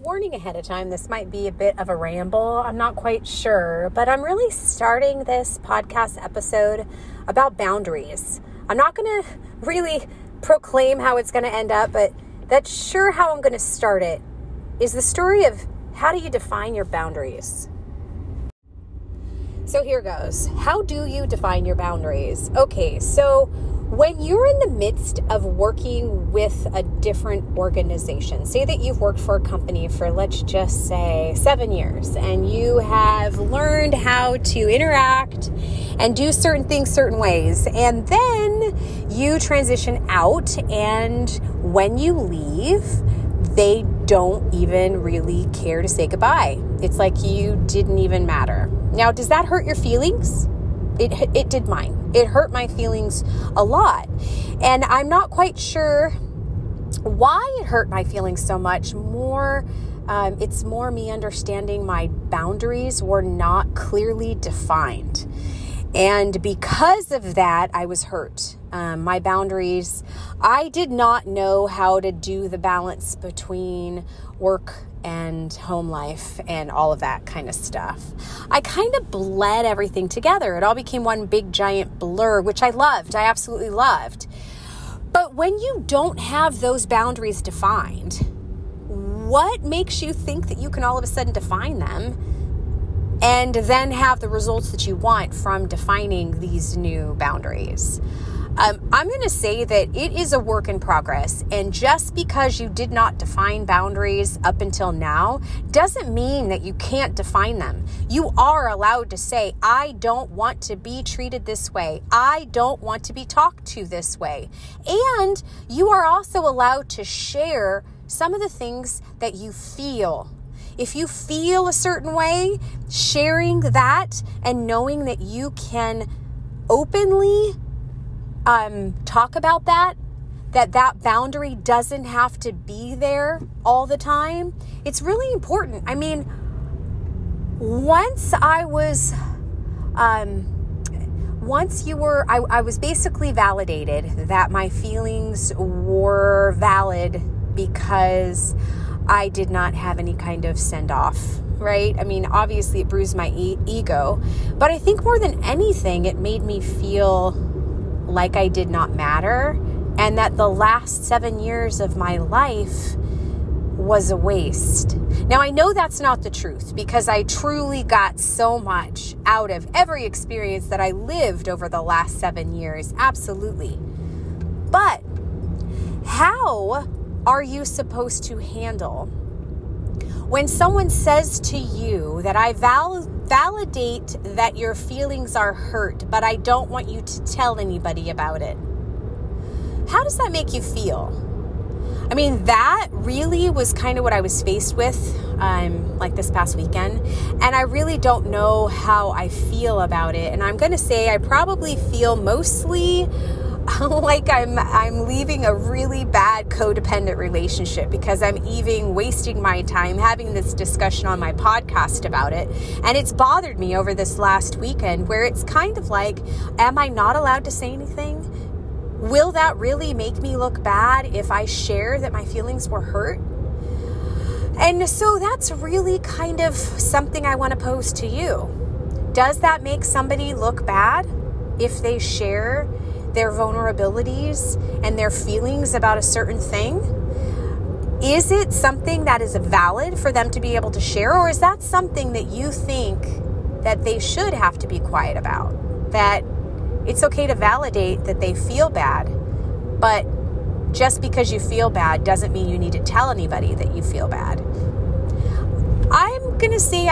warning ahead of time, this might be a bit of a ramble. I'm not quite sure, but I'm really starting this podcast episode about boundaries. I'm not going to really proclaim how it's going to end up, but that's sure how I'm going to start it is the story of how do you define your boundaries? So here goes. How do you define your boundaries? Okay, so when you're in the midst of working with a different organization, say that you've worked for a company for, let's just say, 7 years, and you have learned how to interact and do certain things certain ways, and then you transition out, and when you leave, they don't even really care to say goodbye. It's like you didn't even matter. Now, does that hurt your feelings? It did mine. It hurt my feelings a lot. And I'm not quite sure why it hurt my feelings so much. It's more me understanding my boundaries were not clearly defined. And because of that, I was hurt. My boundaries, I did not know how to do the balance between work and home life and all of that kind of stuff. I kind of bled everything together. It all became one big giant blur, which I loved. I absolutely loved. But when you don't have those boundaries defined, what makes you think that you can all of a sudden define them and then have the results that you want from defining these new boundaries? I'm going to say that it is a work in progress, and just because you did not define boundaries up until now doesn't mean that you can't define them. You are allowed to say, I don't want to be treated this way. I don't want to be talked to this way. And you are also allowed to share some of the things that you feel. If you feel a certain way, sharing that and knowing that you can openly talk about that boundary doesn't have to be there all the time. It's really important. I mean, I was basically validated that my feelings were valid because I did not have any kind of send off, right? I mean, obviously it bruised my ego, but I think more than anything, it made me feel like I did not matter, and that the last 7 years of my life was a waste. Now, I know that's not the truth because I truly got so much out of every experience that I lived over the last 7 years. Absolutely. But how are you supposed to handle when someone says to you that I validate that your feelings are hurt, but I don't want you to tell anybody about it? How does that make you feel? I mean, that really was kind of what I was faced with like this past weekend, and I really don't know how I feel about it. And I'm going to say I probably feel mostly like I'm leaving a really bad codependent relationship because I'm even wasting my time having this discussion on my podcast about it. And it's bothered me over this last weekend where it's kind of like, am I not allowed to say anything? Will that really make me look bad if I share that my feelings were hurt? And so that's really kind of something I want to pose to you. Does that make somebody look bad if they share their vulnerabilities and their feelings about a certain thing? Is it something that is valid for them to be able to share, or is that something that you think that they should have to be quiet about? That it's okay to validate that they feel bad, but just because you feel bad doesn't mean you need to tell anybody that you feel bad. I'm gonna say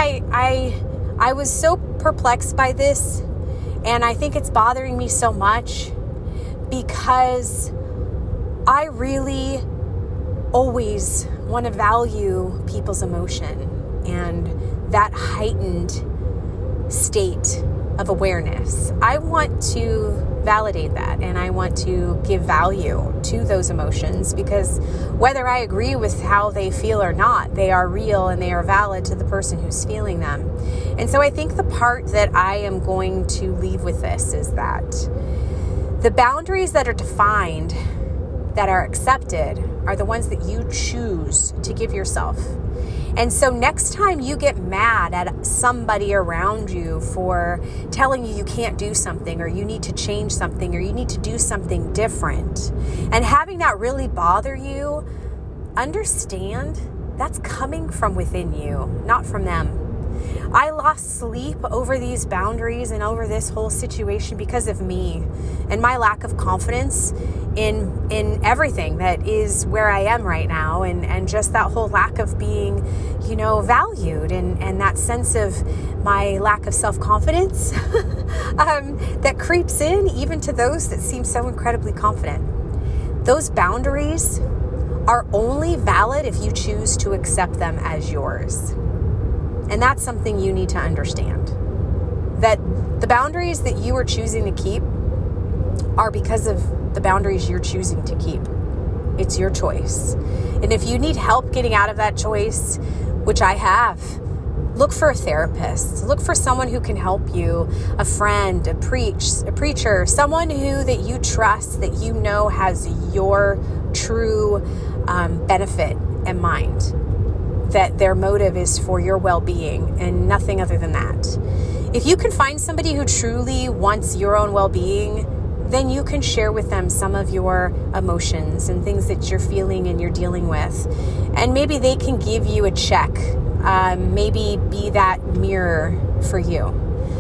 I was so perplexed by this, and I think it's bothering me so much because I really always want to value people's emotion and that heightened state of awareness. I want to validate that, and I want to give value to those emotions because whether I agree with how they feel or not, they are real and they are valid to the person who's feeling them. And so I think the part that I am going to leave with this is that the boundaries that are defined, that are accepted, are the ones that you choose to give yourself. And so next time you get mad at somebody around you for telling you can't do something, or you need to change something, or you need to do something different, and having that really bother you, understand that's coming from within you, not from them. I lost sleep over these boundaries and over this whole situation because of me and my lack of confidence in everything that is where I am right now, and just that whole lack of being, valued, and that sense of my lack of self-confidence that creeps in even to those that seem so incredibly confident. Those boundaries are only valid if you choose to accept them as yours. And that's something you need to understand. That the boundaries that you are choosing to keep are because of the boundaries you're choosing to keep. It's your choice. And if you need help getting out of that choice, which I have, look for a therapist. Look for someone who can help you, a friend, a preacher, someone that you trust, that you know has your true benefit in mind. That their motive is for your well-being and nothing other than that. If you can find somebody who truly wants your own well-being, then you can share with them some of your emotions and things that you're feeling and you're dealing with. And maybe they can give you a check, maybe be that mirror for you.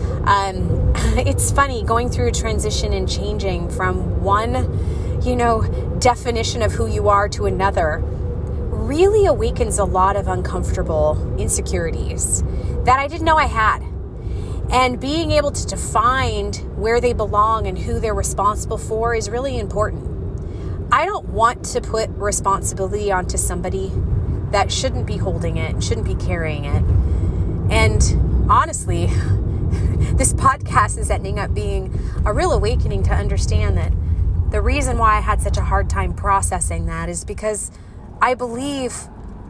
It's funny going through a transition and changing from one, definition of who you are to another. Really awakens a lot of uncomfortable insecurities that I didn't know I had. And being able to define where they belong and who they're responsible for is really important. I don't want to put responsibility onto somebody that shouldn't be holding it, shouldn't be carrying it. And honestly, this podcast is ending up being a real awakening to understand that the reason why I had such a hard time processing that is because I believe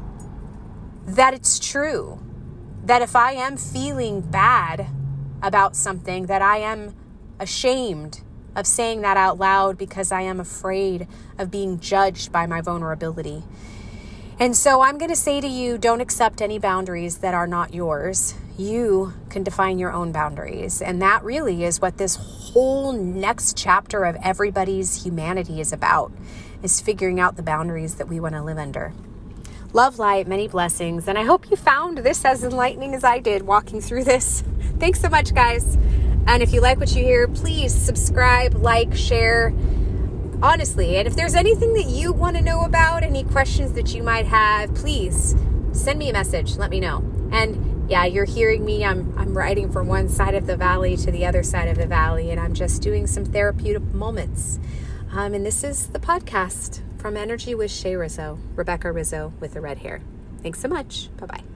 that it's true, that if I am feeling bad about something, that I am ashamed of saying that out loud because I am afraid of being judged by my vulnerability. And so I'm going to say to you, don't accept any boundaries that are not yours. You can define your own boundaries. And that really is what this whole next chapter of everybody's humanity is about, is figuring out the boundaries that we want to live under. Love, light, many blessings. And I hope you found this as enlightening as I did walking through this. Thanks so much, guys. And if you like what you hear, please subscribe, like, share. Honestly, and if there's anything that you want to know about, any questions that you might have, please send me a message. Let me know. And yeah, you're hearing me. I'm riding from one side of the valley to the other side of the valley, and I'm just doing some therapeutic moments. And this is the podcast from Energy with Shay Rizzo, Rebecca Rizzo with the red hair. Thanks so much. Bye-bye.